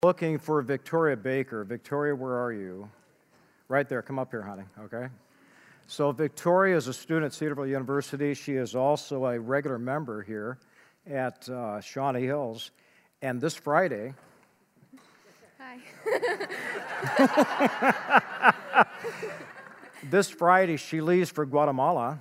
Looking for Victoria Baker. Victoria, where are you? Right there. Come up here, honey. Okay. So Victoria is a student at Cedarville University. She is also a regular member here at Shawnee Hills. And this Friday... Hi. This Friday, she leaves for Guatemala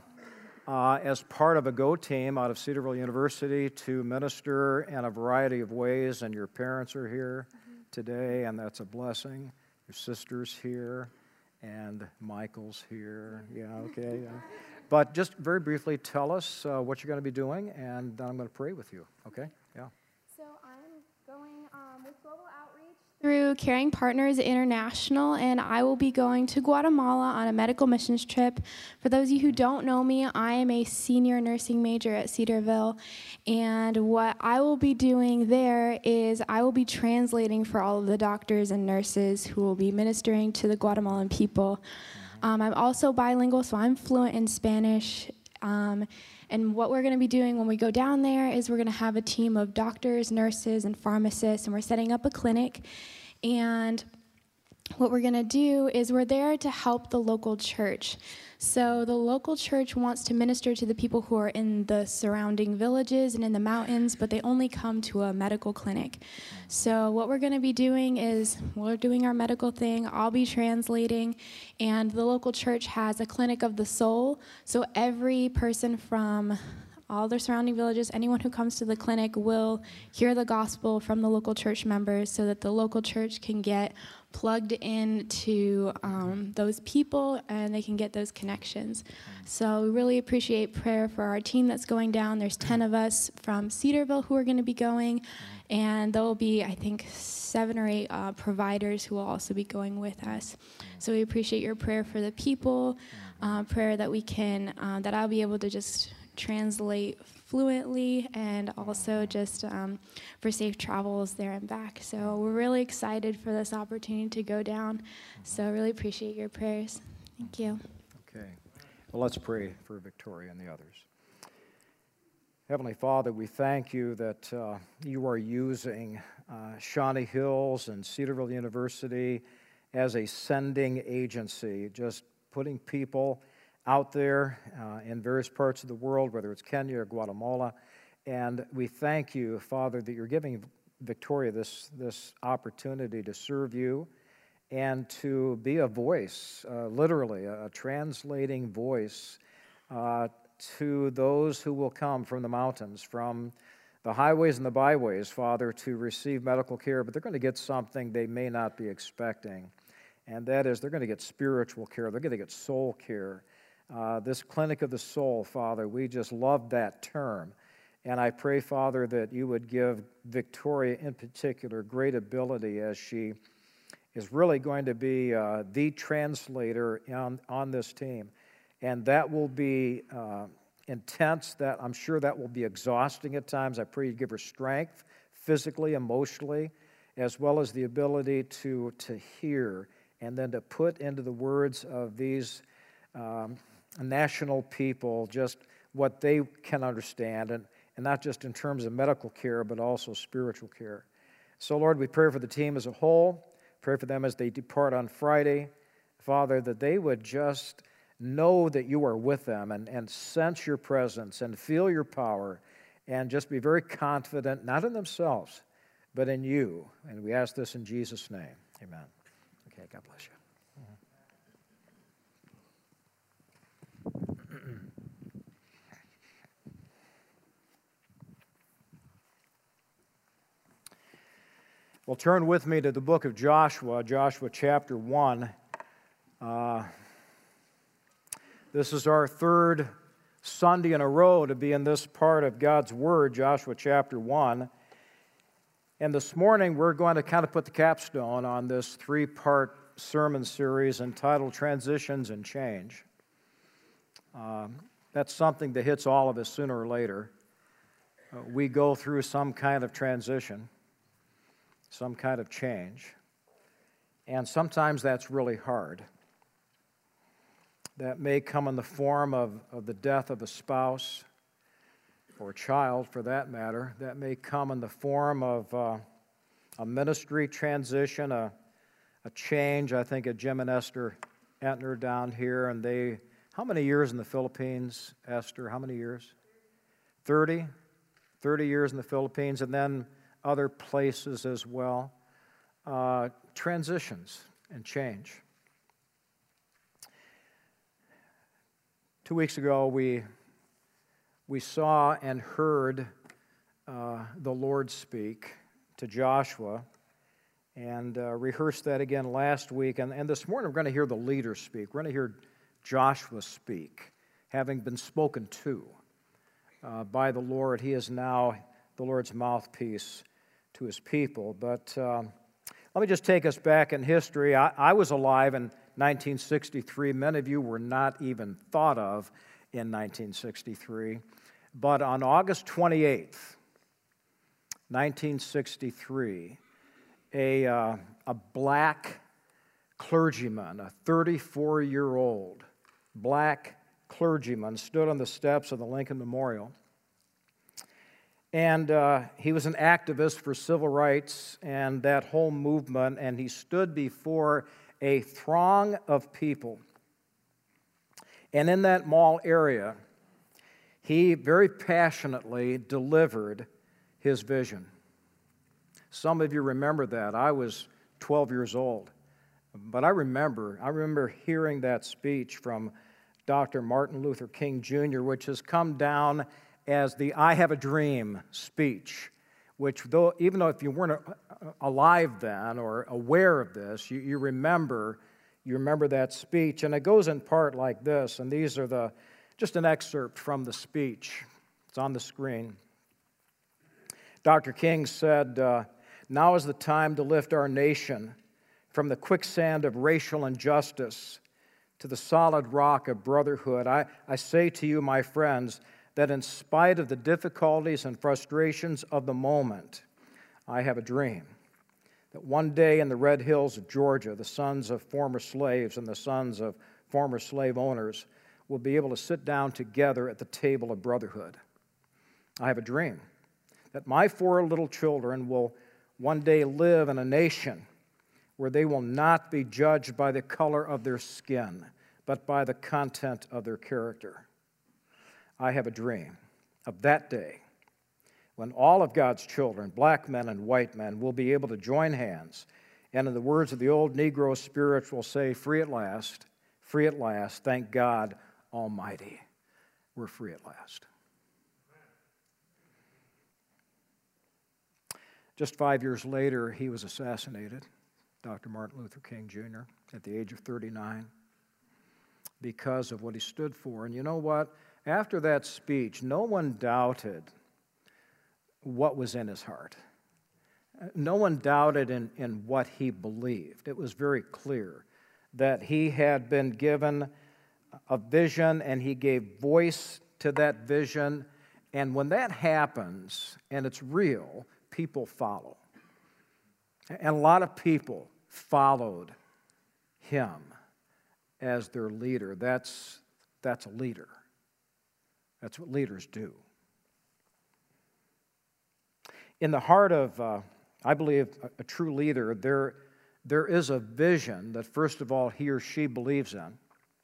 as part of a GO team out of Cedarville University to minister in a variety of ways. And your parents are here today, and that's a blessing. Your sister's here, and Michael's here. Yeah, okay. Yeah. But just very briefly, tell us what you're going to be doing, and then I'm going to pray with you. Okay? Yeah. So I'm going with Global Outreach through Caring Partners International, and I will be going to Guatemala on a medical missions trip. For those of you who don't know me, I am a senior nursing major at Cedarville, and what I will be doing there is I will be translating for all of the doctors and nurses who will be ministering to the Guatemalan people. I'm also bilingual, so I'm fluent in Spanish. And what we're going to be doing when we go down there is we're going to have a team of doctors, nurses, and pharmacists, and we're setting up a clinic. And what we're going to do is we're there to help the local church. So the local church wants to minister to the people who are in the surrounding villages and in the mountains, but they only come to a medical clinic. So what we're going to be doing is we're doing our medical thing. I'll be translating, and the local church has a clinic of the soul. So every person from all the surrounding villages, anyone who comes to the clinic will hear the gospel from the local church members so that the local church can get plugged into those people and they can get those connections. So we really appreciate prayer for our team that's going down. There's 10 of us from Cedarville who are going to be going, and there will be, I think, 7 or 8 providers who will also be going with us. So we appreciate your prayer for the people, prayer that we can, that I'll be able to just translate fluently, and also just for safe travels there and back. So we're really excited for this opportunity to go down. So I really appreciate your prayers. Thank you. Okay. Well, let's pray for Victoria and the others. Heavenly Father, we thank you that you are using Shawnee Hills and Cedarville University as a sending agency, just putting people out there in various parts of the world, whether it's Kenya or Guatemala. And we thank you, Father, that you're giving Victoria this opportunity to serve you and to be a voice, literally, a translating voice to those who will come from the mountains, from the highways and the byways, Father, to receive medical care, but they're going to get something they may not be expecting. And that is, they're going to get spiritual care. They're going to get soul care. This clinic of the soul, Father, we just love that term. And I pray, Father, that you would give Victoria in particular great ability as she is really going to be the translator on this team. And that will be intense. That I'm sure that will be exhausting at times. I pray you give her strength, physically, emotionally, as well as the ability to hear and then to put into the words of these national people just what they can understand, and not just in terms of medical care, but also spiritual care. So, Lord, we pray for the team as a whole, pray for them as they depart on Friday, Father, that they would just know that you are with them and sense your presence and feel your power and just be very confident, not in themselves, but in you. And we ask this in Jesus' name. Amen. Okay, God bless you. Well, turn with me to the book of Joshua, Joshua chapter 1. This is our third Sunday in a row to be in this part of God's Word, Joshua chapter 1. And this morning we're going to kind of put the capstone on this 3-part sermon series entitled Transitions and Change. That's something that hits all of us sooner or later. We go through some kind of transition, some kind of change, and sometimes that's really hard. That may come in the form of the death of a spouse or a child, for that matter. That may come in the form of a ministry transition, a change. I think of Jim and Esther Entner down here, and how many years in the Philippines, Esther? How many years? 30 years in the Philippines, and then other places as well. Transitions and change. 2 weeks ago, we saw and heard the Lord speak to Joshua, and rehearsed that again last week. And this morning, we're going to hear the leader speak. We're going to hear Joshua speak, having been spoken to by the Lord. He is now the Lord's mouthpiece to his people. But let me just take us back in history. I was alive in 1963. Many of you were not even thought of in 1963. But on August 28th, 1963, a black clergyman, a 34-year-old black clergyman, stood on the steps of the Lincoln Memorial. And he was an activist for civil rights and that whole movement, and he stood before a throng of people. And in that mall area, he very passionately delivered his vision. Some of you remember that. I was 12 years old. But I remember hearing that speech from Dr. Martin Luther King Jr., which has come down as the I Have a Dream speech, which even though if you weren't alive then or aware of this, you remember that speech. And it goes in part like this, and these are just an excerpt from the speech. It's on the screen. Dr. King said, "Now is the time to lift our nation from the quicksand of racial injustice to the solid rock of brotherhood. I say to you, my friends, that in spite of the difficulties and frustrations of the moment, I have a dream that one day in the red hills of Georgia, the sons of former slaves and the sons of former slave owners will be able to sit down together at the table of brotherhood. I have a dream that my 4 little children will one day live in a nation where they will not be judged by the color of their skin, but by the content of their character. I have a dream of that day when all of God's children, black men and white men, will be able to join hands, and in the words of the old Negro spiritual say, free at last, thank God Almighty. We're free at last." Just 5 years later, he was assassinated, Dr. Martin Luther King Jr., at the age of 39, because of what he stood for. And you know what? After that speech, no one doubted what was in his heart. No one doubted in what he believed. It was very clear that he had been given a vision and he gave voice to that vision. And when that happens and it's real, people follow. And a lot of people followed him as their leader. That's a leader. That's what leaders do. In the heart of, I believe, a true leader, there is a vision that, first of all, he or she believes in,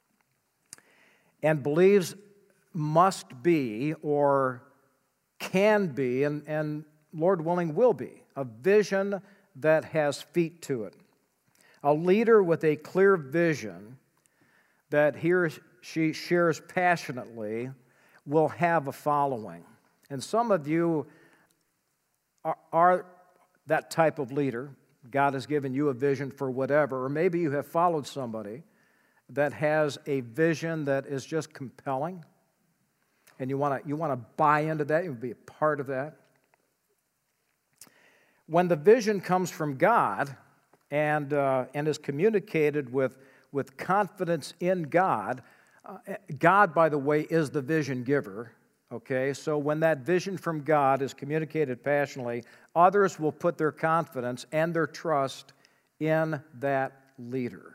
and believes must be or can be, and Lord willing, will be, a vision that has feet to it. A leader with a clear vision that he or she shares passionately will have a following. And some of you are that type of leader. God has given you a vision for whatever, or maybe you have followed somebody that has a vision that is just compelling, and you want to buy into that, you want to be a part of that. When the vision comes from God and is communicated with confidence in God, God, by the way, is the vision giver, okay? So when that vision from God is communicated passionately, others will put their confidence and their trust in that leader.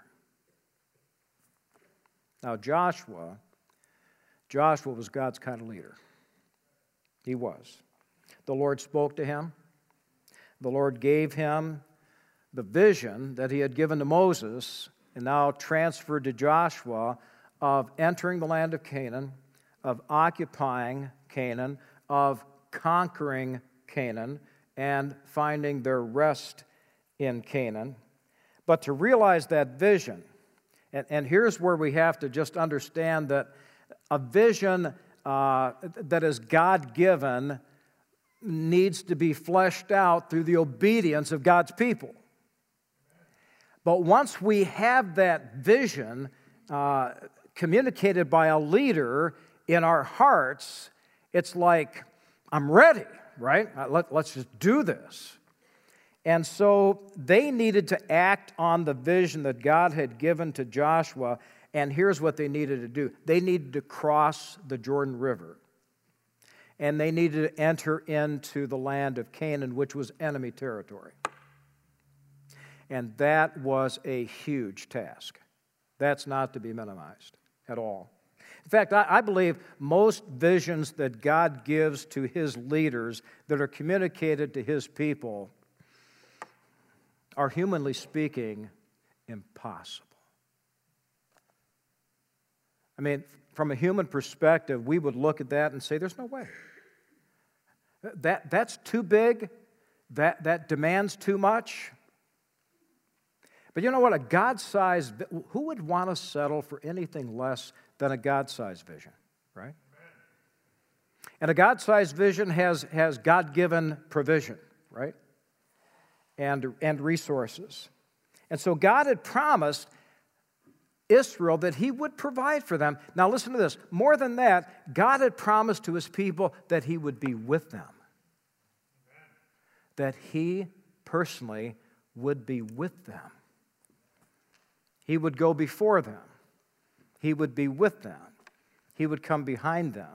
Now, Joshua was God's kind of leader. He was. The Lord spoke to him. the Lord gave him the vision that he had given to Moses and now transferred to Joshua of entering the land of Canaan, of occupying Canaan, of conquering Canaan, and finding their rest in Canaan. But to realize that vision, and here's where we have to just understand that a vision that is God-given needs to be fleshed out through the obedience of God's people. But once we have that vision communicated by a leader in our hearts, it's like, I'm ready, right? Let's just do this. And so they needed to act on the vision that God had given to Joshua, and here's what they needed to do. They needed to cross the Jordan River, and they needed to enter into the land of Canaan, which was enemy territory. And that was a huge task. That's not to be minimized at all. In fact, I believe most visions that God gives to His leaders that are communicated to His people are, humanly speaking, impossible. I mean, from a human perspective, we would look at that and say, there's no way. That's too big. That demands too much. But you know what? A God-sized, who would want to settle for anything less than a God-sized vision, right? And a God-sized vision has God-given provision, right? And resources. And so God had promised Israel that He would provide for them. Now listen to this. More than that, God had promised to His people that He would be with them. That He personally would be with them. He would go before them. He would be with them. He would come behind them.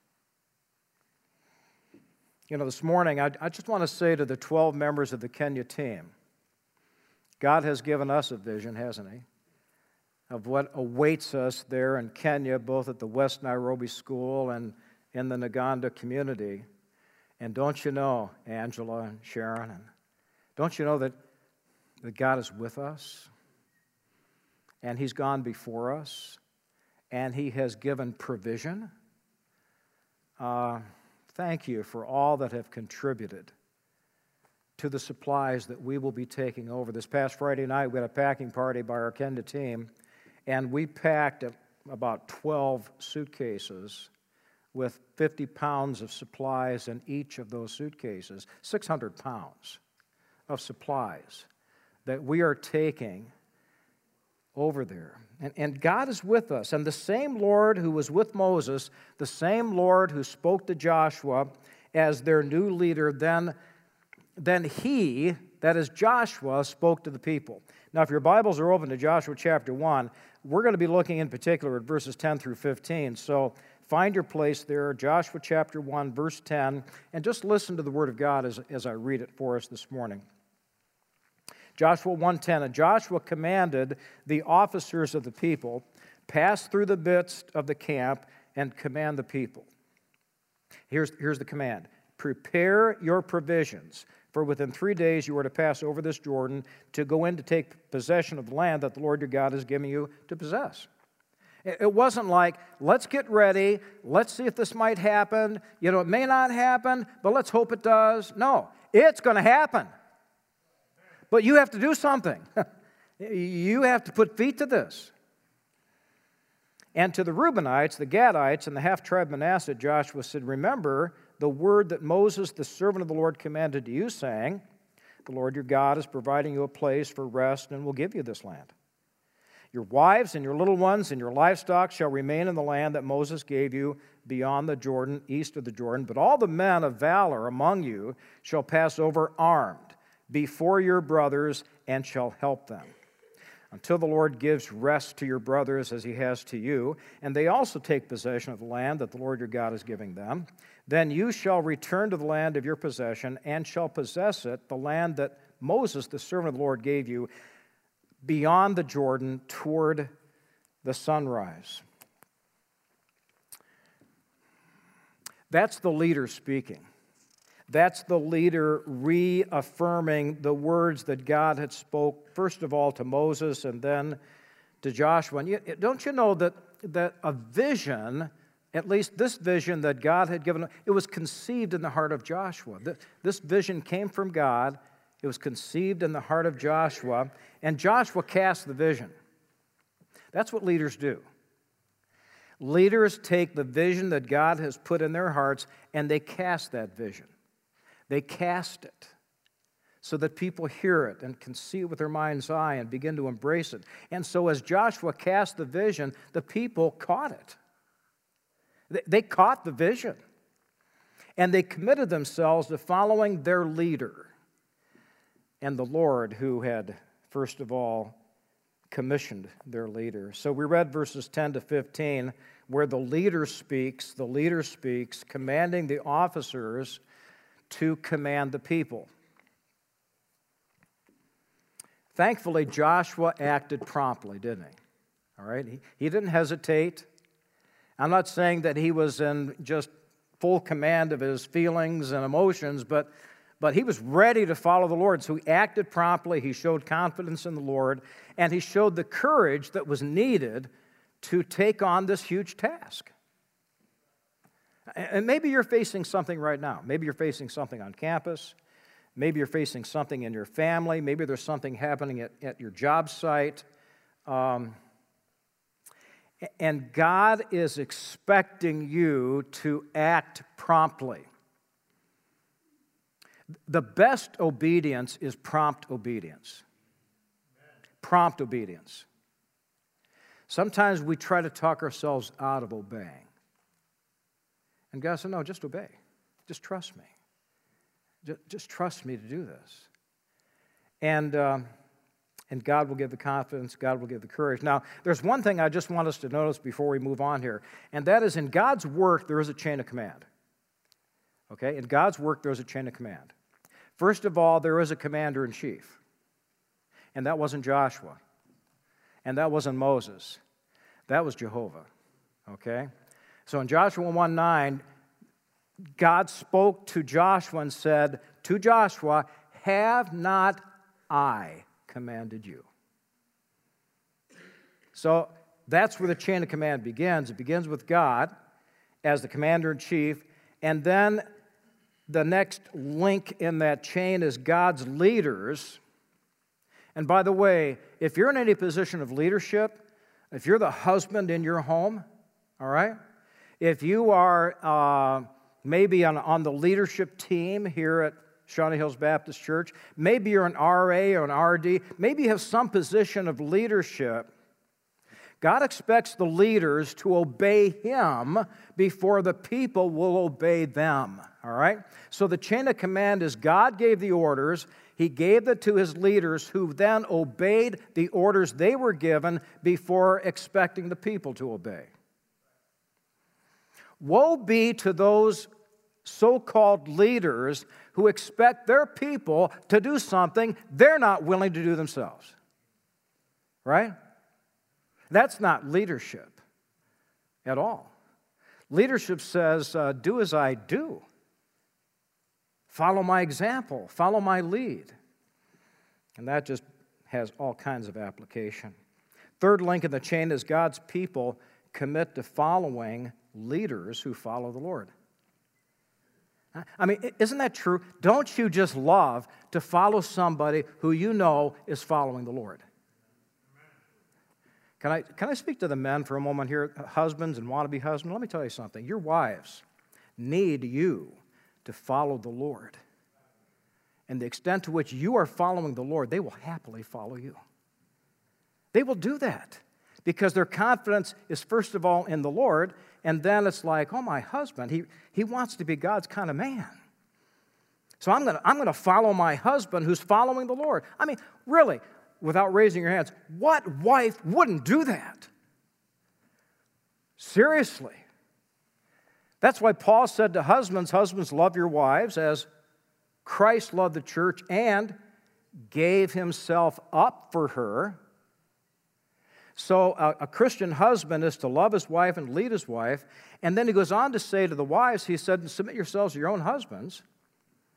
You know, this morning, I just want to say to the 12 members of the Kenya team, God has given us a vision, hasn't He, of what awaits us there in Kenya, both at the West Nairobi School and in the Naganda community. And don't you know, Angela and Sharon, and don't you know that God is with us? And He's gone before us, and He has given provision. Thank you for all that have contributed to the supplies that we will be taking over. This past Friday night, we had a packing party by our Kenda team, and we packed about 12 suitcases with 50 pounds of supplies in each of those suitcases, 600 pounds of supplies that we are taking over there. And God is with us. And the same Lord who was with Moses, the same Lord who spoke to Joshua as their new leader, then He, that is Joshua, spoke to the people. Now, if your Bibles are open to Joshua chapter 1, we're going to be looking in particular at verses 10 through 15. So find your place there, Joshua chapter 1, verse 10, and just listen to the Word of God as I read it for us this morning. Joshua 1:10, and Joshua commanded the officers of the people, pass through the midst of the camp and command the people. Here's the command. Prepare your provisions, for within 3 days you are to pass over this Jordan to go in to take possession of the land that the Lord your God is giving you to possess. It wasn't like, let's get ready, let's see if this might happen. You know, it may not happen, but let's hope it does. No, it's going to happen. But you have to do something. You have to put feet to this. And to the Reubenites, the Gadites, and the half-tribe Manasseh, Joshua said, remember the word that Moses, the servant of the Lord, commanded to you, saying, the Lord your God is providing you a place for rest and will give you this land. Your wives and your little ones and your livestock shall remain in the land that Moses gave you beyond the Jordan, east of the Jordan. But all the men of valor among you shall pass over armed before your brothers and shall help them, until the Lord gives rest to your brothers as He has to you, and they also take possession of the land that the Lord your God is giving them. Then you shall return to the land of your possession and shall possess it, the land that Moses, the servant of the Lord, gave you beyond the Jordan toward the sunrise. That's the leader speaking. That's the leader reaffirming the words that God had spoke, first of all to Moses and then to Joshua. And don't you know that a vision, at least this vision that God had given, it was conceived in the heart of Joshua. This vision came from God. It was conceived in the heart of Joshua, and Joshua cast the vision. That's what leaders do. Leaders take the vision that God has put in their hearts, and they cast that vision. They cast it so that people hear it and can see it with their mind's eye and begin to embrace it. And so as Joshua cast the vision, the people caught it. They caught the vision. And they committed themselves to following their leader and the Lord who had, first of all, commissioned their leader. So we read verses 10 to 15 where the leader speaks, commanding the officers to command the people. Thankfully, Joshua acted promptly, didn't he? All right? He didn't hesitate. I'm not saying that he was in just full command of his feelings and emotions, but he was ready to follow the Lord. So he acted promptly, he showed confidence in the Lord, and he showed the courage that was needed to take on this huge task. And maybe you're facing something right now. Maybe you're facing something on campus. Maybe you're facing something in your family. Maybe there's something happening at your job site. And God is expecting you to act promptly. The best obedience is prompt obedience. Prompt obedience. Sometimes we try to talk ourselves out of obeying. And God said, no, just obey. Just trust me. Just trust me to do this. And God will give the confidence, God will give the courage. Now, there's one thing I just want us to notice before we move on here, and that is in God's work, there is a chain of command. Okay? In God's work, there's a chain of command. First of all, there is a commander-in-chief, and that wasn't Joshua, and that wasn't Moses. That was Jehovah. Okay? So in Joshua 1:9, God spoke to Joshua and said to Joshua, have not I commanded you? So that's where the chain of command begins. It begins with God as the commander-in-chief, and then the next link in that chain is God's leaders. And by the way, if you're in any position of leadership, if you're the husband in your home, all right, if you are maybe on the leadership team here at Shawnee Hills Baptist Church, maybe you're an RA or an RD, maybe you have some position of leadership, God expects the leaders to obey Him before the people will obey them, all right? So the chain of command is God gave the orders, He gave it to His leaders who then obeyed the orders they were given before expecting the people to obey. Woe be to those so-called leaders who expect their people to do something they're not willing to do themselves. Right? That's not leadership at all. Leadership says, do as I do. Follow my example. Follow my lead. And that just has all kinds of application. Third link in the chain is God's people commit to following leaders who follow the Lord. I mean, isn't that true? Don't you just love to follow somebody who you know is following the Lord? Can I speak to the men for a moment here, husbands and wannabe husbands? Let me tell you something. Your wives need you to follow the Lord. And the extent to which you are following the Lord, they will happily follow you. They will do that because their confidence is first of all in the Lord, and then it's like, oh, my husband, he wants to be God's kind of man. So I'm going to follow my husband who's following the Lord. I mean, really, without raising your hands, what wife wouldn't do that? Seriously. That's why Paul said to husbands, love your wives as Christ loved the church and gave himself up for her. So a Christian husband is to love his wife and lead his wife. And then he goes on to say to the wives, he said, submit yourselves to your own husbands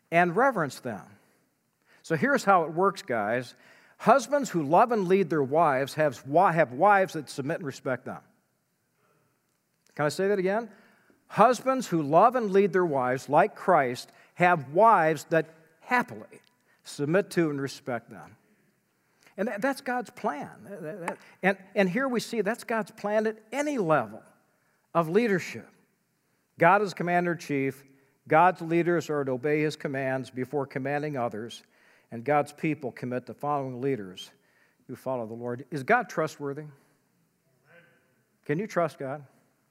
and reverence them. So here's how it works, guys. Husbands who love and lead their wives have wives that submit and respect them. Can I say that again? Husbands who love and lead their wives, like Christ, have wives that happily submit to and respect them. And that's God's plan. And here we see that's God's plan at any level of leadership. God is commander-in-chief. God's leaders are to obey his commands before commanding others. And God's people commit to following leaders who follow the Lord. Is God trustworthy? Can you trust God?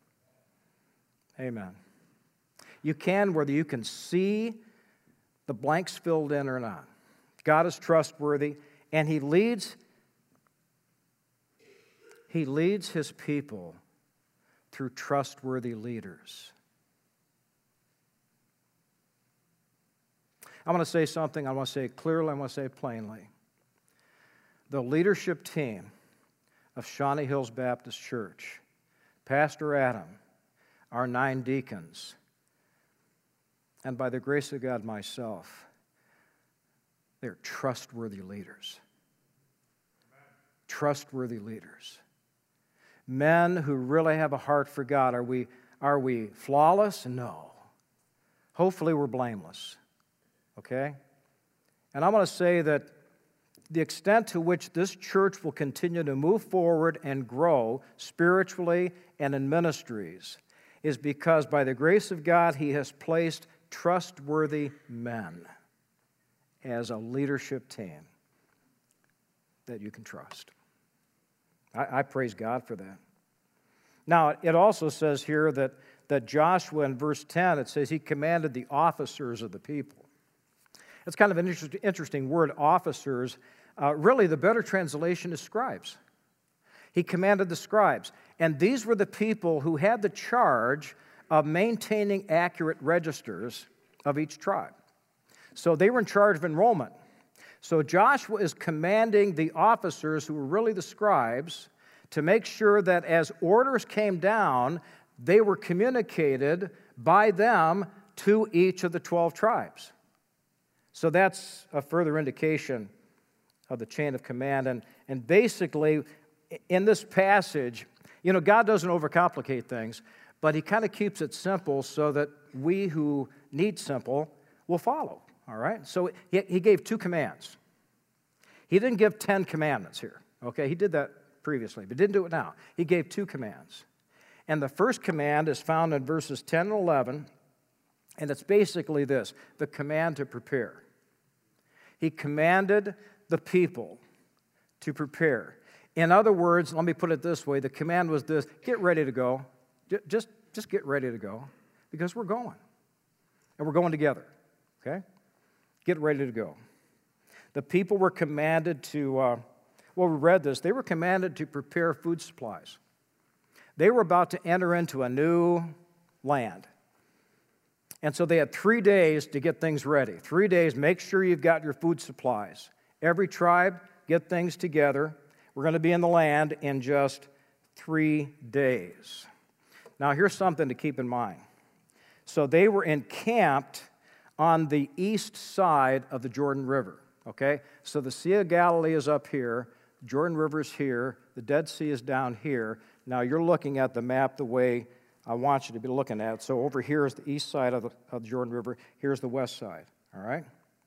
Amen. You can, whether you can see the blanks filled in or not. God is trustworthy, and he leads his people through trustworthy leaders. I want to say something. I want to say it clearly. I want to say it plainly. The leadership team of Shawnee Hills Baptist Church, Pastor Adam, our 9 deacons, and by the grace of God, myself, they're trustworthy leaders. Trustworthy leaders. Men who really have a heart for God. Are we flawless? No. Hopefully we're blameless. Okay? And I want to say that the extent to which this church will continue to move forward and grow spiritually and in ministries is because by the grace of God, he has placed trustworthy men as a leadership team that you can trust. I praise God for that. Now, it also says here that Joshua in verse 10, it says he commanded the officers of the people. It's kind of an interesting word, officers. Really, the better translation is scribes. He commanded the scribes. And these were the people who had the charge of maintaining accurate registers of each tribe. So they were in charge of enrollment. So Joshua is commanding the officers, who were really the scribes, to make sure that as orders came down, they were communicated by them to each of the 12 tribes. So that's a further indication of the chain of command. And basically, in this passage, you know, God doesn't overcomplicate things, but he kind of keeps it simple so that we who need simple will follow, all right? So he gave 2 commands. He didn't give 10 commandments here, okay? He did that previously, but didn't do it now. He gave 2 commands. And the first command is found in verses 10 and 11, and it's basically this, the command to prepare. He commanded the people to prepare. In other words, let me put it this way, the command was this, get ready to go. Just get ready to go, because we're going. And we're going together, okay? Get ready to go. The people were commanded to, we read this, they were commanded to prepare food supplies. They were about to enter into a new land. And so they had 3 days to get things ready. 3 days, make sure you've got your food supplies. Every tribe, get things together. We're going to be in the land in just 3 days. Now, here's something to keep in mind. So they were encamped on the east side of the Jordan River, okay? So the Sea of Galilee is up here, Jordan River is here, the Dead Sea is down here. Now, you're looking at the map the way I want you to be looking at it. So over here is the east side of the Jordan River, here's the west side, all right?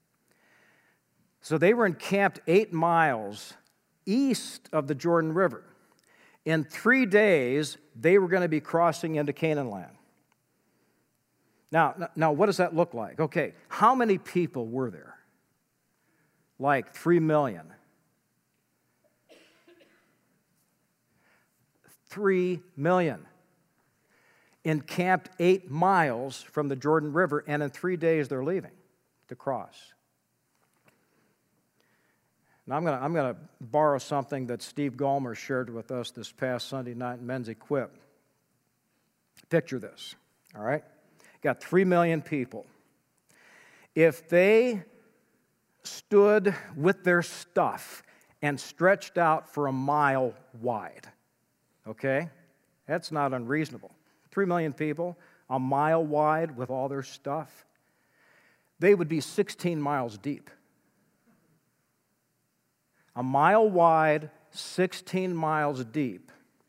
So they were encamped 8 miles east of the Jordan River. In 3 days, they were going to be crossing into Canaan land. Now, what does that look like? Okay, how many people were there? Like 3 million. 3 million. Encamped 8 miles from the Jordan River, and in 3 days they're leaving to cross. Now, I'm going to borrow something that Steve Gallmer shared with us this past Sunday night in Men's Equip. Picture this, all right? Got 3 million people. If they stood with their stuff and stretched out for a mile wide, okay? That's not unreasonable. 3 million people, a mile wide with all their stuff. they would be 16 miles deep. A mile wide, 16 miles deep.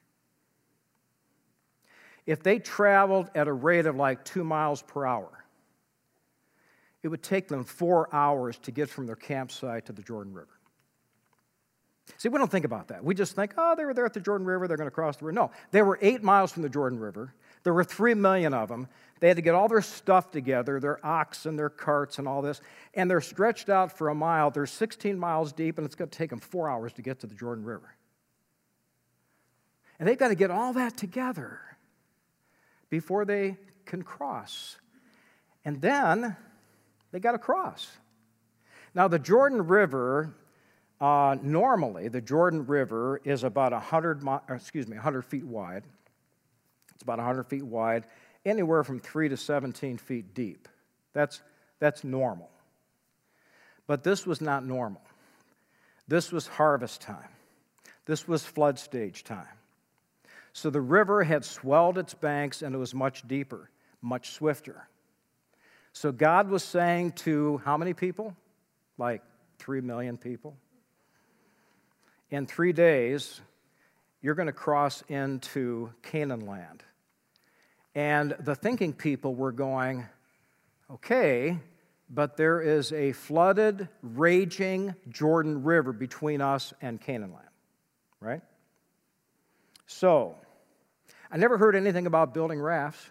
If they traveled at a rate of like 2 miles per hour, it would take them 4 hours to get from their campsite to the Jordan River. See, we don't think about that. We just think, oh, they were there at the Jordan River, they're going to cross the river. No, they were 8 miles from the Jordan River. There were 3 million of them. They had to get all their stuff together, their oxen, their carts, and all this, and they're stretched out for a mile. They're 16 miles deep, and it's going to take them 4 hours to get to the Jordan River. And they've got to get all that together before they can cross. And then they got to cross. Now, the Jordan River, normally, the Jordan River is about 100 feet wide. It's about 100 feet wide, anywhere from 3 to 17 feet deep. That's normal. But this was not normal. This was harvest time. This was flood stage time. So the river had swelled its banks, and it was much deeper, much swifter. So God was saying to how many people? Like 3 million people. In 3 days, you're going to cross into Canaan land. And the thinking people were going, okay, but there is a flooded, raging Jordan River between us and Canaan land, right? So, I never heard anything about building rafts.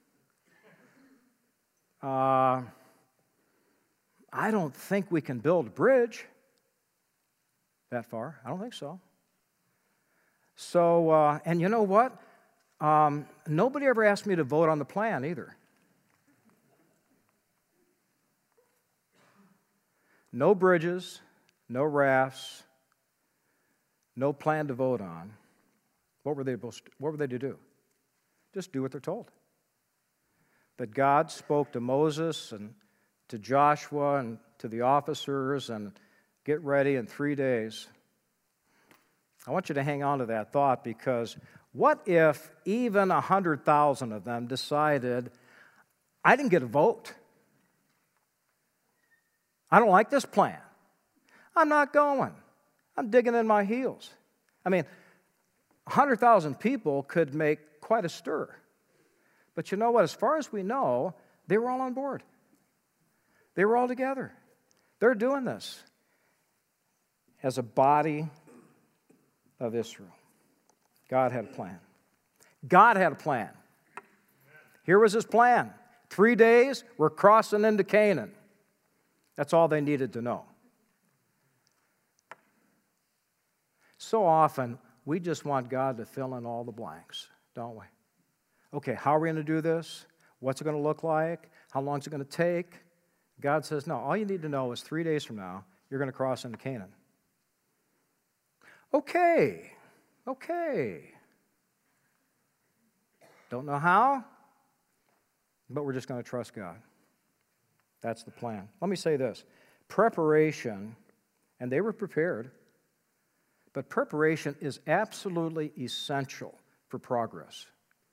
I don't think we can build a bridge that far. I don't think so. So, and you know what? Nobody ever asked me to vote on the plan either. No bridges, no rafts, no plan to vote on. What were they to do? Just do what they're told. That God spoke to Moses and to Joshua and to the officers and get ready in 3 days. I want you to hang on to that thought, because what if even 100,000 of them decided, I didn't get a vote. I don't like this plan. I'm not going. I'm digging in my heels. I mean, 100,000 people could make quite a stir. But you know what? As far as we know, they were all on board. They were all together. They're doing this as a body of Israel. God had a plan. God had a plan. Here was his plan. 3 days, we're crossing into Canaan. That's all they needed to know. So often, we just want God to fill in all the blanks, don't we? Okay, how are we going to do this? What's it going to look like? How long is it going to take? God says, no, all you need to know is 3 days from now, you're going to cross into Canaan. Okay. Don't know how, but we're just going to trust God. That's the plan. Let me say this. Preparation, and they were prepared, but preparation is absolutely essential for progress.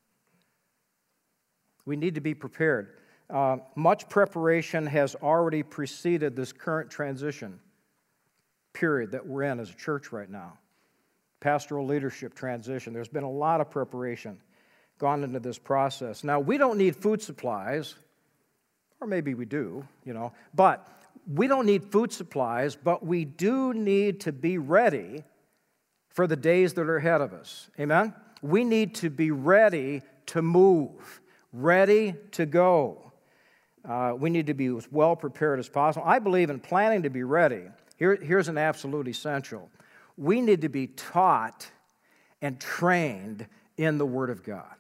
We need to be prepared. Much preparation has already preceded this current transition period that we're in as a church right now. Pastoral leadership transition. There's been a lot of preparation gone into this process. Now, we don't need food supplies, or maybe we do, but we don't need food supplies, but we do need to be ready for the days that are ahead of us. Amen? We need to be ready to move, ready to go. We need to be as well prepared as possible. I believe in planning to be ready. Here's an absolute essential. We need to be taught and trained in the Word of God.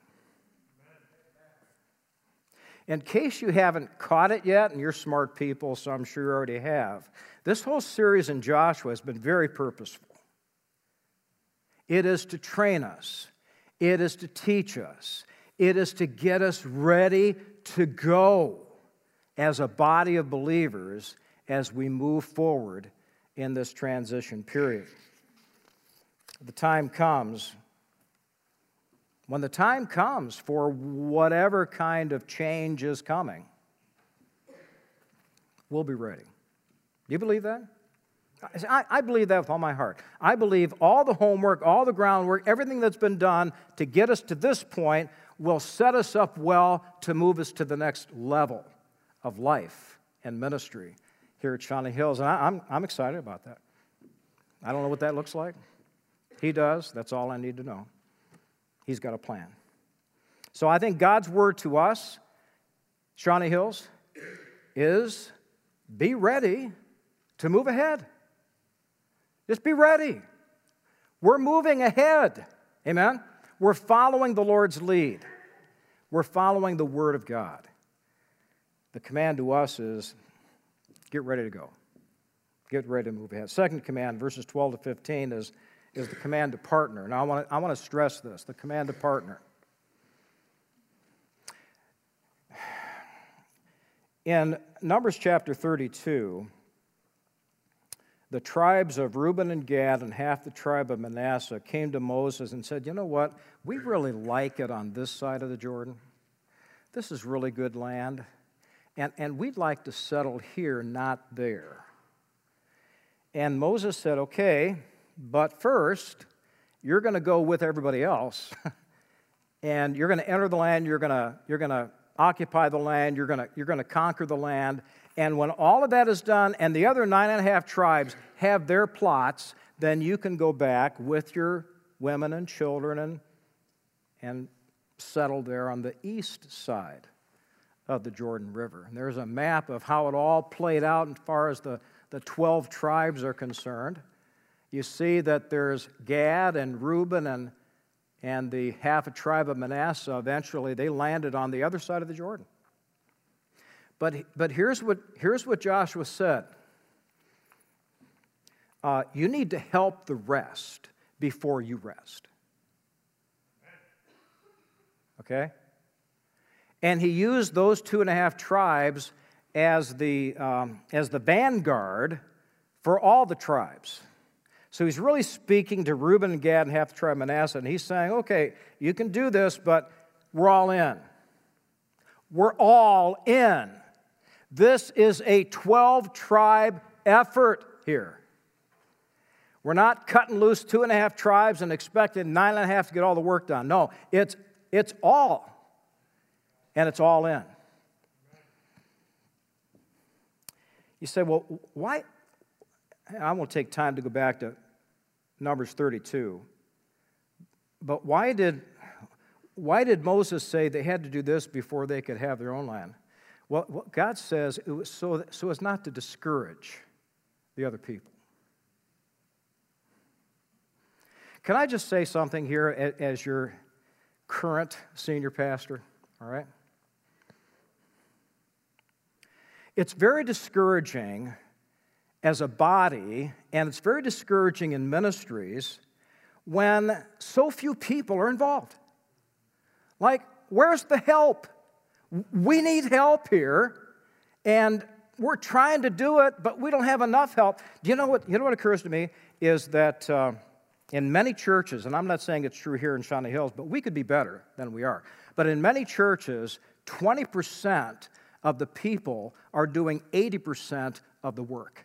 In case you haven't caught it yet, and you're smart people, so I'm sure you already have, this whole series in Joshua has been very purposeful. It is to train us. It is to teach us. It is to get us ready to go as a body of believers as we move forward in this transition period. The time comes, when the time comes for whatever kind of change is coming, we'll be ready. Do you believe that? I believe that with all my heart. I believe all the homework, all the groundwork, everything that's been done to get us to this point will set us up well to move us to the next level of life and ministry here at Shawnee Hills. And I'm excited about that. I don't know what that looks like. He does. That's all I need to know. He's got a plan. So I think God's word to us, Shawnee Hills, is be ready to move ahead. Just be ready. We're moving ahead. Amen? We're following the Lord's lead. We're following the Word of God. The command to us is get ready to go. Get ready to move ahead. Second command, verses 12 to 15, is the command to partner. Now, I want to stress this, the command to partner. In Numbers chapter 32, the tribes of Reuben and Gad and half the tribe of Manasseh came to Moses and said, you know what? We really like it on this side of the Jordan. This is really good land. And we'd like to settle here, not there. And Moses said, okay, but first, you're going to go with everybody else. And you're going to enter the land, you're going to occupy the land, you're going to conquer the land. And when all of that is done and the other 9.5 tribes have their plots, then you can go back with your women and children and settle there on the east side of the Jordan River. And there's a map of how it all played out as far as the 12 tribes are concerned. You see that there's Gad and Reuben and the half a tribe of Manasseh. Eventually, they landed on the other side of the Jordan. But here's what Joshua said. You need to help the rest before you rest. Okay? And he used those 2.5 tribes as the vanguard for all the tribes. So he's really speaking to Reuben and Gad and half the tribe of Manasseh, and he's saying, okay, you can do this, but we're all in. We're all in. This is a 12-tribe effort here. We're not cutting loose 2.5 tribes and expecting 9.5 to get all the work done. No, it's all, and it's all in. You say, well, why? I won't take time to go back to Numbers 32, but why did Moses say they had to do this before they could have their own land? Well, what God says it was so as not to discourage the other people. Can I just say something here as your current senior pastor, all right? It's very discouraging as a body, and it's very discouraging in ministries when so few people are involved. Like, where's the help? We need help here, and we're trying to do it, but we don't have enough help. Do you know what occurs to me is that in many churches, and I'm not saying it's true here in Shawnee Hills, but we could be better than we are. But in many churches, 20% of the people are doing 80% of the work.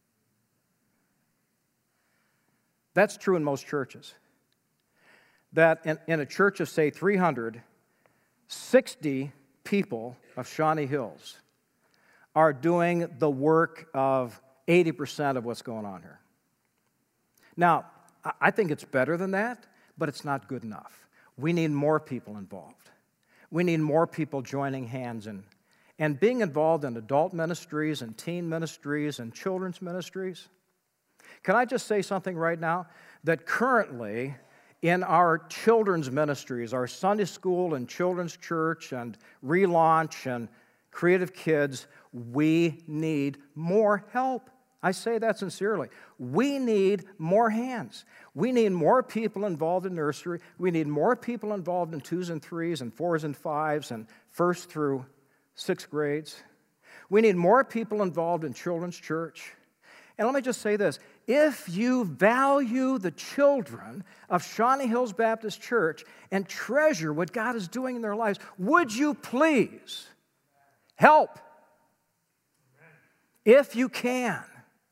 That's true in most churches. That in a church of, say, 300, 60 people of Shawnee Hills are doing the work of 80% of what's going on here. Now, I think it's better than that, but it's not good enough. We need more people involved. We need more people joining hands and being involved in adult ministries and teen ministries and children's ministries. Can I just say something right now? That currently in our children's ministries, our Sunday school and children's church and relaunch and creative kids, we need more help. I say that sincerely. We need more hands. We need more people involved in nursery. We need more people involved in 2s and 3s and 4s and 5s and 1st through 6th grades. We need more people involved in children's church. And let me just say this. If you value the children of Shawnee Hills Baptist Church and treasure what God is doing in their lives, would you please help? If you can.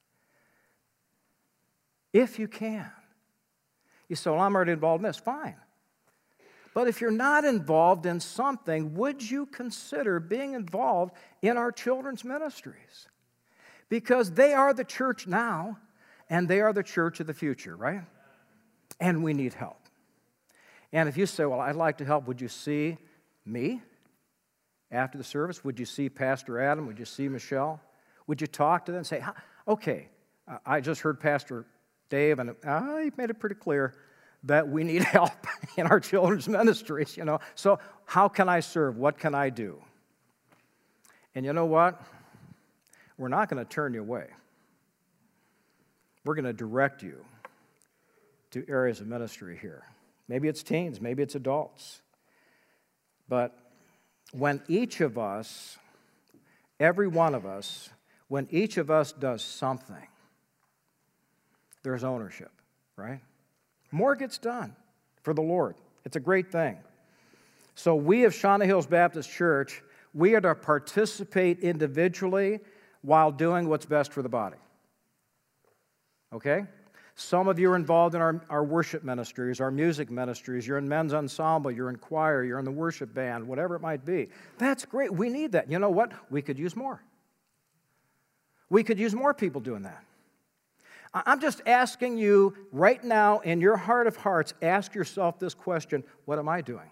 If you can. You say, well, I'm already involved in this. Fine. But if you're not involved in something, would you consider being involved in our children's ministries? Because they are the church now, and they are the church of the future, right? And we need help. And if you say, well, I'd like to help, would you see me after the service? Would you see Pastor Adam? Would you see Michelle? Would you talk to them and say, okay, I just heard Pastor Dave, and he made it pretty clear that we need help in our children's ministries, So how can I serve? What can I do? And you know what? We're not going to turn you away. We're going to direct you to areas of ministry here. Maybe it's teens, maybe it's adults. But when each of us, every one of us, when each of us does something, there's ownership, right? More gets done for the Lord. It's a great thing. So we of Shawnee Hills Baptist Church, we are to participate individually while doing what's best for the body. Okay? Some of you are involved in our worship ministries, our music ministries. You're in men's ensemble, you're in choir, you're in the worship band, whatever it might be. That's great. We need that. You know what? We could use more. We could use more people doing that. I'm just asking you right now, in your heart of hearts, ask yourself this question: what am I doing?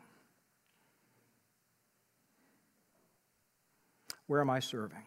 Where am I serving?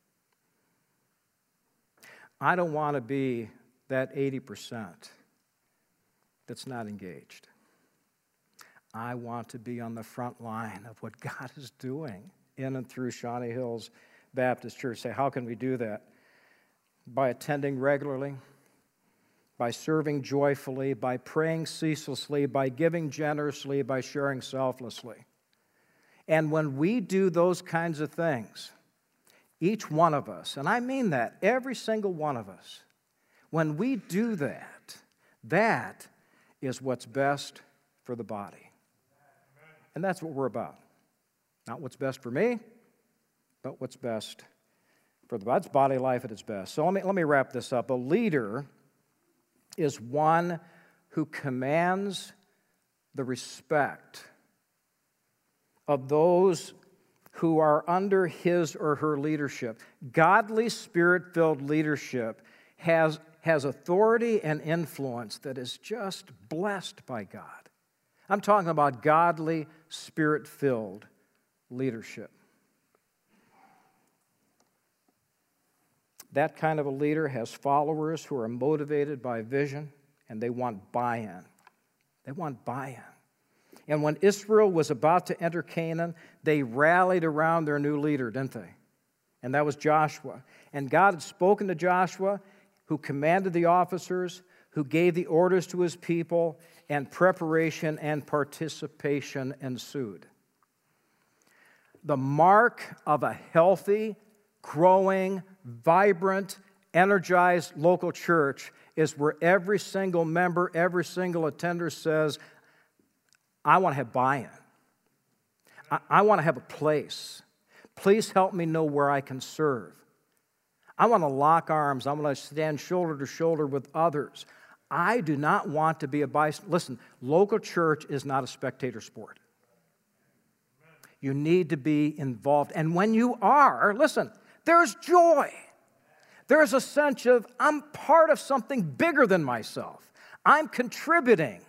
I don't want to be that 80% that's not engaged. I want to be on the front line of what God is doing in and through Shawnee Hills Baptist Church. Say, how can we do that? By attending regularly, by serving joyfully, by praying ceaselessly, by giving generously, by sharing selflessly. And when we do those kinds of things, each one of us, and I mean that, every single one of us, when we do that, that is what's best for the body. And that's what we're about. Not what's best for me, but what's best for the body. It's body life at its best. So let me wrap this up. A leader is one who commands the respect of those who are under his or her leadership. Godly, Spirit-filled leadership has authority and influence that is just blessed by God. I'm talking about godly, Spirit-filled leadership. That kind of a leader has followers who are motivated by vision, and they want buy-in. They want buy-in. And when Israel was about to enter Canaan, they rallied around their new leader, didn't they? And that was Joshua. And God had spoken to Joshua, who commanded the officers, who gave the orders to his people, and preparation and participation ensued. The mark of a healthy, growing, vibrant, energized local church is where every single member, every single attender says, I want to have buy-in. I want to have a place. Please help me know where I can serve. I want to lock arms. I want to stand shoulder to shoulder with others. I do not want to be a bystander. Listen, local church is not a spectator sport. You need to be involved. And when you are, listen, there's joy. There's a sense of, I'm part of something bigger than myself. I'm contributing.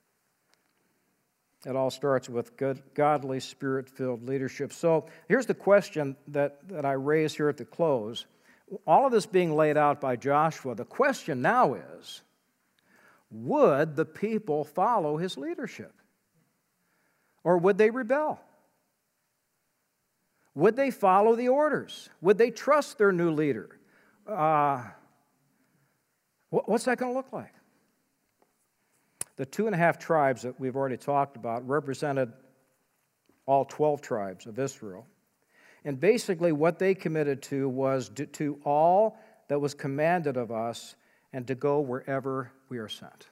It all starts with good, godly, Spirit-filled leadership. So here's the question that I raise here at the close. All of this being laid out by Joshua, the question now is, would the people follow his leadership? Or would they rebel? Would they follow the orders? Would they trust their new leader? What's that going to look like? The 2.5 tribes that we've already talked about represented all 12 tribes of Israel. And basically what they committed to was to all that was commanded of us and to go wherever we are sent.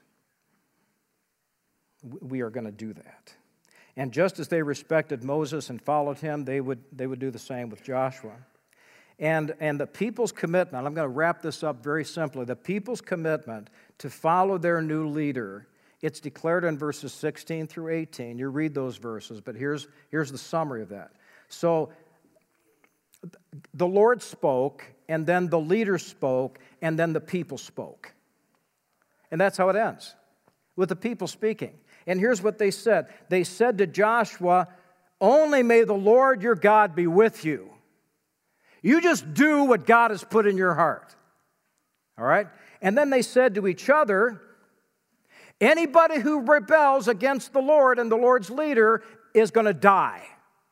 We are going to do that. And just as they respected Moses and followed him, they would do the same with Joshua. And the people's commitment, I'm going to wrap this up very simply, the people's commitment to follow their new leader, it's declared in verses 16 through 18. You read those verses, but here's the summary of that. So the Lord spoke, and then the leader spoke, and then the people spoke. And that's how it ends, with the people speaking. And here's what they said. They said to Joshua, "Only may the Lord your God be with you. You just do what God has put in your heart." All right? And then they said to each other, "Anybody who rebels against the Lord and the Lord's leader is going to die."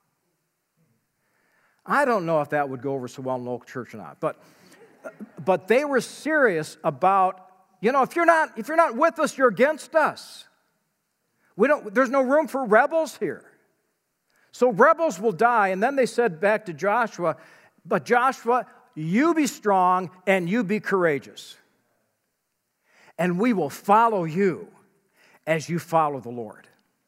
I don't know if that would go over so well in local church or not, but they were serious about, if you're not with us, you're against us. There's no room for rebels here. So rebels will die. And then they said back to Joshua, "But Joshua, you be strong and you be courageous. And we will follow you as you follow the Lord."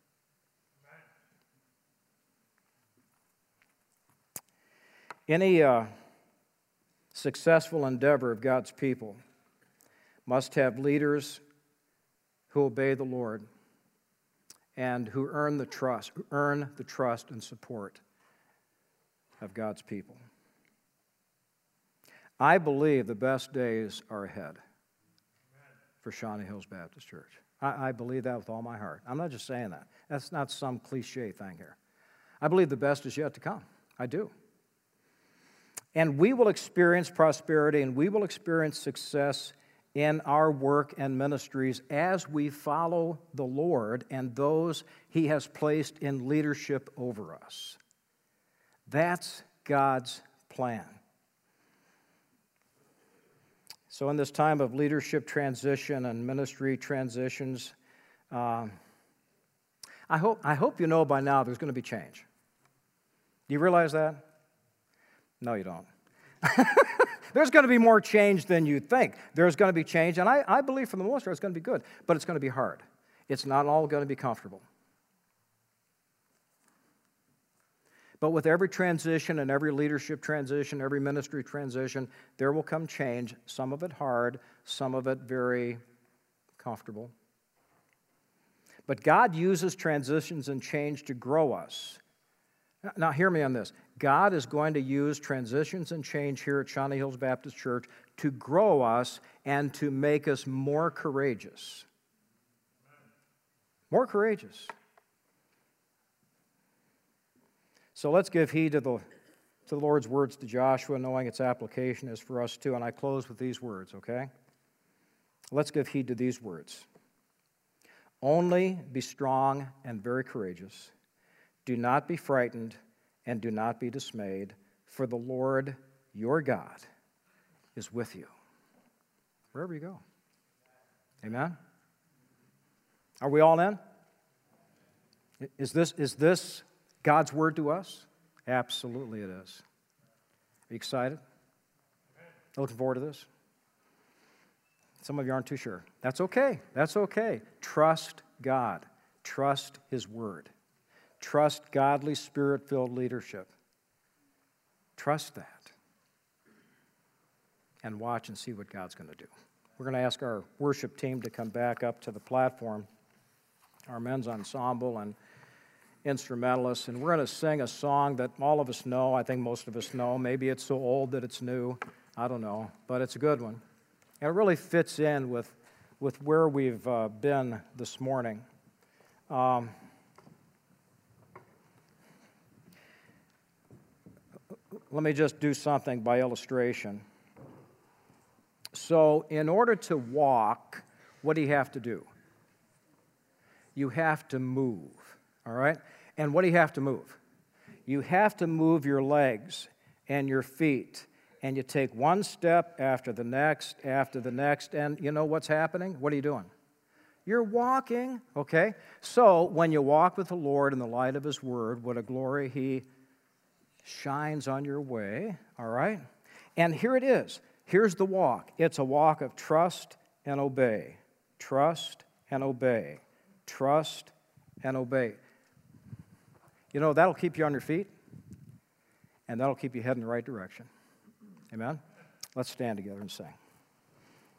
Any successful endeavor of God's people must have leaders who obey the Lord and who earn the trust and support of God's people. I believe the best days are ahead for Shawnee Hills Baptist Church. I believe that with all my heart. I'm not just saying that. That's not some cliche thing here. I believe the best is yet to come. I do. And we will experience prosperity and we will experience success in our work and ministries as we follow the Lord and those He has placed in leadership over us. That's God's plan. So in this time of leadership transition and ministry transitions, I hope you know by now there's going to be change. Do you realize that? No, you don't. There's going to be more change than you think. There's going to be change, and I believe for the most part it's going to be good, but it's going to be hard. It's not all going to be comfortable. But with every transition and every leadership transition, every ministry transition, there will come change, some of it hard, some of it very comfortable. But God uses transitions and change to grow us. Now, hear me on this. God is going to use transitions and change here at Shawnee Hills Baptist Church to grow us and to make us more courageous. More courageous. So let's give heed to the Lord's words to Joshua, knowing its application is for us too. And I close with these words, okay? Let's give heed to these words. Only be strong and very courageous. Do not be frightened and do not be dismayed, for the Lord your God is with you, wherever you go. Amen? Are we all in? Is this God's word to us? Absolutely it is. Are you excited? Looking forward to this? Some of you aren't too sure. That's okay. That's okay. Trust God. Trust His word. Trust godly, Spirit-filled leadership. Trust that. And watch and see what God's going to do. We're going to ask our worship team to come back up to the platform, our men's ensemble and instrumentalists, and we're going to sing a song that all of us know, I think most of us know. Maybe it's so old that it's new. I don't know, but it's a good one. And it really fits in with where we've been this morning. Let me just do something by illustration. So in order to walk, what do you have to do? You have to move, all right? And what do you have to move? You have to move your legs and your feet, and you take one step after the next, and you know what's happening? What are you doing? You're walking, okay? So when you walk with the Lord in the light of His word, what a glory He shines on your way, all right? And here it is. Here's the walk. It's a walk of trust and obey. Trust and obey. Trust and obey. You know, that'll keep you on your feet, and that'll keep you heading in the right direction. Amen? Let's stand together and sing.